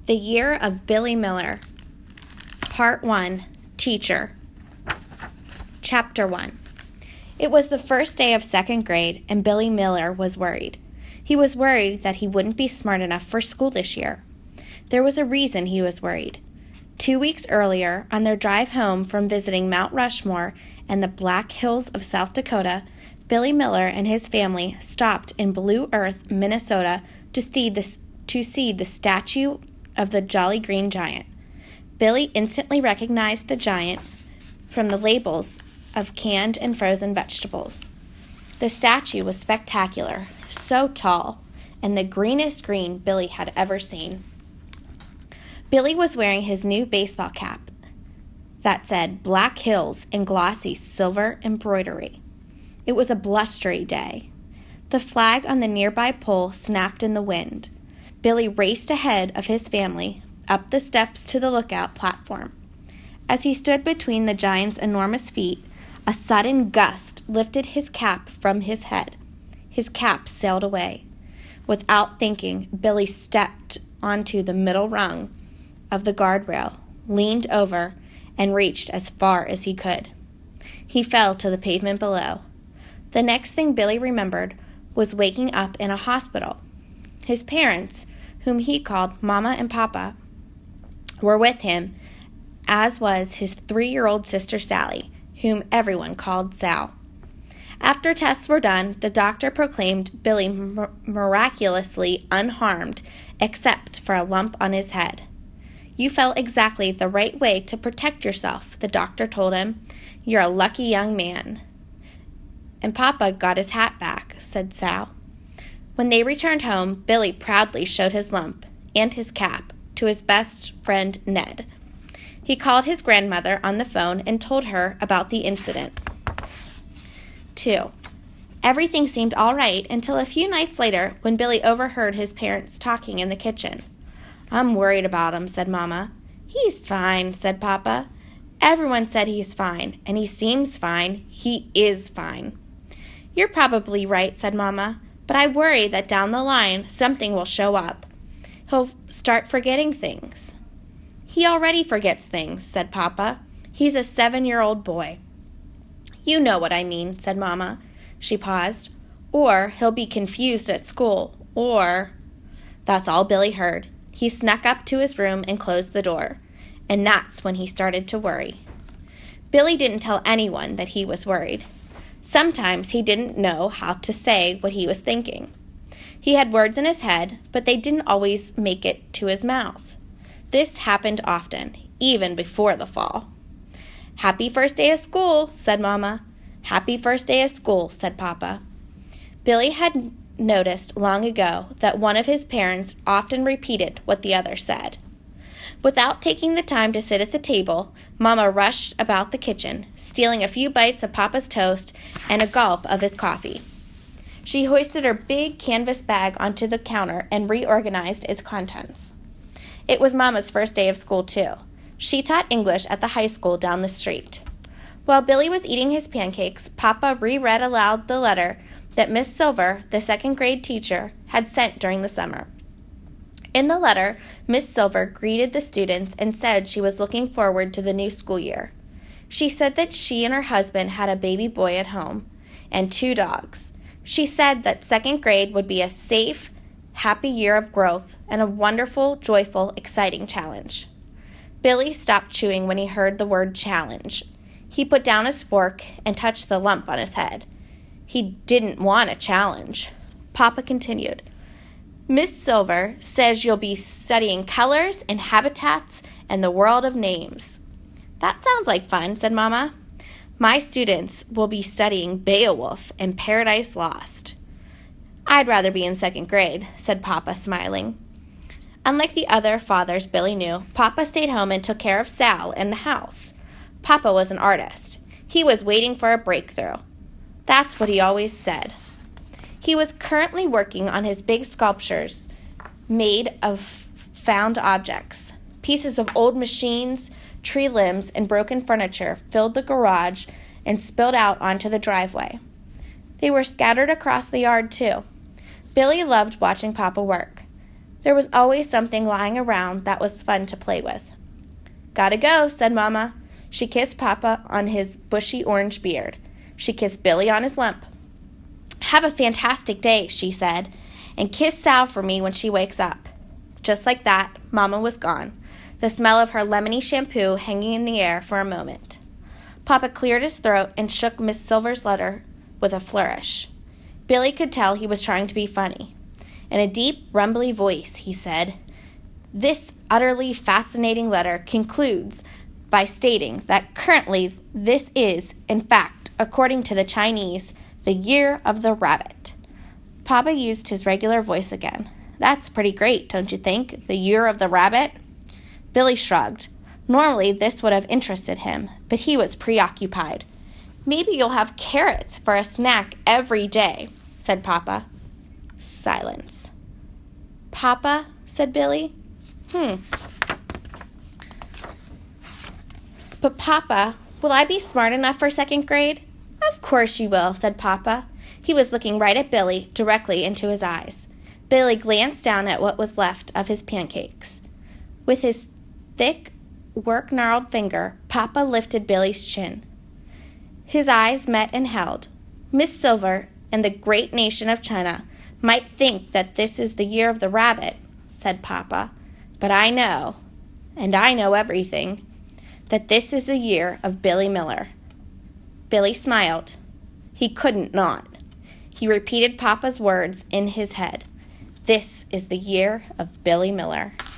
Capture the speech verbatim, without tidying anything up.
The Year of Billy Miller. Part one. Teacher. Chapter one. It was the first day of second grade, and Billy Miller was worried. He was worried that he wouldn't be smart enough for school this year. There was a reason he was worried. Two weeks earlier, on their drive home from visiting Mount Rushmore and the Black Hills of South Dakota, Billy Miller and his family stopped in Blue Earth, Minnesota, to see the, to see the statue of the Jolly Green Giant. Billy instantly recognized the giant from the labels of canned and frozen vegetables. The statue was spectacular, so tall, and the greenest green Billy had ever seen. Billy was wearing his new baseball cap that said Black Hills in glossy silver embroidery. It was a blustery day. The flag on the nearby pole snapped in the wind. Billy raced ahead of his family up the steps to the lookout platform. As he stood between the giant's enormous feet, a sudden gust lifted his cap from his head. His cap sailed away. Without thinking, Billy stepped onto the middle rung of the guardrail, leaned over, and reached as far as he could. He fell to the pavement below. The next thing Billy remembered was waking up in a hospital. His parents, whom he called Mama and Papa, were with him, as was his three-year-old sister Sally, whom everyone called Sal. After tests were done, the doctor proclaimed Billy mir- miraculously unharmed, except for a lump on his head. "You fell exactly the right way to protect yourself," the doctor told him. "You're a lucky young man." "And Papa got his hat back," said Sal. When they returned home, Billy proudly showed his lump and his cap to his best friend Ned. He called his grandmother on the phone and told her about the incident. Two. Everything seemed all right until a few nights later when Billy overheard his parents talking in the kitchen. "I'm worried about him," said Mama. "He's fine," said Papa. "Everyone said he's fine, and he seems fine. He is fine." "You're probably right," said Mama, "but I worry that down the line something will show up. He'll start forgetting things." "He already forgets things," said Papa. "He's a seven-year-old boy." "You know what I mean," said Mama. She paused. "Or he'll be confused at school, or—" That's all Billy heard. He snuck up to his room and closed the door. And that's when he started to worry. Billy didn't tell anyone that he was worried. Sometimes he didn't know how to say what he was thinking. He had words in his head, but they didn't always make it to his mouth. This happened often, even before the fall. "Happy first day of school," said Mama. "Happy first day of school," said Papa. Billy had noticed long ago that one of his parents often repeated what the other said. Without taking the time to sit at the table, Mama rushed about the kitchen, stealing a few bites of Papa's toast and a gulp of his coffee. She hoisted her big canvas bag onto the counter and reorganized its contents. It was Mama's first day of school, too. She taught English at the high school down the street. While Billy was eating his pancakes, Papa reread aloud the letter that Miss Silver, the second grade teacher, had sent during the summer. In the letter, Miss Silver greeted the students and said she was looking forward to the new school year. She said that she and her husband had a baby boy at home and two dogs. She said that second grade would be a safe, happy year of growth and a wonderful, joyful, exciting challenge. Billy stopped chewing when he heard the word challenge. He put down his fork and touched the lump on his head. He didn't want a challenge. Papa continued. "Miss Silver says you'll be studying colors and habitats and the world of names." "That sounds like fun," said Mama. "My students will be studying Beowulf and Paradise Lost." "I'd rather be in second grade," said Papa, smiling. Unlike the other fathers Billy knew, Papa stayed home and took care of Sal in the house. Papa was an artist. He was waiting for a breakthrough. That's what he always said. He was currently working on his big sculptures made of found objects. Pieces of old machines, tree limbs, and broken furniture filled the garage and spilled out onto the driveway. They were scattered across the yard, too. Billy loved watching Papa work. There was always something lying around that was fun to play with. "Gotta go," said Mama. She kissed Papa on his bushy orange beard. She kissed Billy on his lump. "Have a fantastic day," she said, "and kiss Sal for me when she wakes up." Just like that, Mama was gone, the smell of her lemony shampoo hanging in the air for a moment. Papa cleared his throat and shook Miss Silver's letter with a flourish. Billy could tell he was trying to be funny. In a deep, rumbly voice, he said, "This utterly fascinating letter concludes by stating that currently this is, in fact, according to the Chinese, the year of the rabbit." Papa used his regular voice again. "That's pretty great, don't you think? The year of the rabbit?" Billy shrugged. Normally, this would have interested him, but he was preoccupied. "Maybe you'll have carrots for a snack every day," said Papa. Silence. "Papa," said Billy. Hmm. "But Papa, will I be smart enough for second grade?" "Of course you will," said Papa. He was looking right at Billy, directly into his eyes. Billy glanced down at what was left of his pancakes. With his thick, work-gnarled finger, Papa lifted Billy's chin. His eyes met and held. "Miss Silver and the great nation of China might think that this is the year of the rabbit," said Papa, "but I know, and I know everything, that this is the year of Billy Miller." Billy smiled. He couldn't not. He repeated Papa's words in his head. "This is the year of Billy Miller."